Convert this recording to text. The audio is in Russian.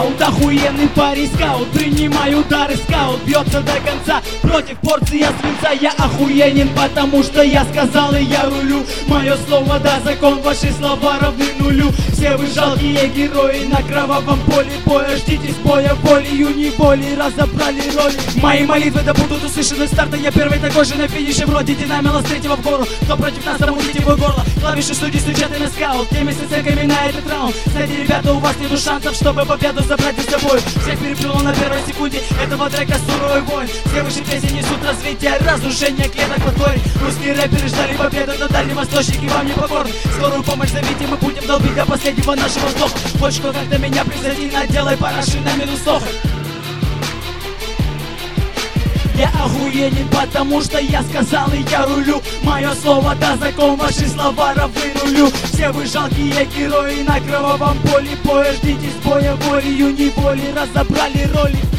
скаут, охуенный парень скаут. Принимай удары, скаут, бьется до конца. Против порции свинца я охуенен, потому что я сказал и я рулю. Мое слово да закон, ваши слова равны нулю. Все вы жалкие герои на кровавом поле боя. Ждитесь боя волею, не волей, разобрали роли. Мои молитвы да будут услышаны старта. Я первый такой же на финише, вроде динамила с третьего в гору. Кто против нас, тому идите в горло. Клавиши студии стучат и на скаут. Теми сценками на этот раунд. Знаете, ребята, у вас нету шансов, чтобы победу забрать за собой. Всех переплюнул на первой секунде этого трека суровый войн. Все выше песни несут развитие, разрушение клеток подгорий. Русские рэперы ждали победы, но дальневосточники вам не покорны. Скорую помощь зовите, мы будем долбить до последнего нашего вздоха. Хочешь как-то меня превзойти, наделай параши на минусов. Я охуенен, потому что я сказал и я рулю. Мое слово да закон, ваши слова равны нулю. Все вы жалкие герои на кровавом поле боя. Ждитесь боя волею, не волей, разобрали роли.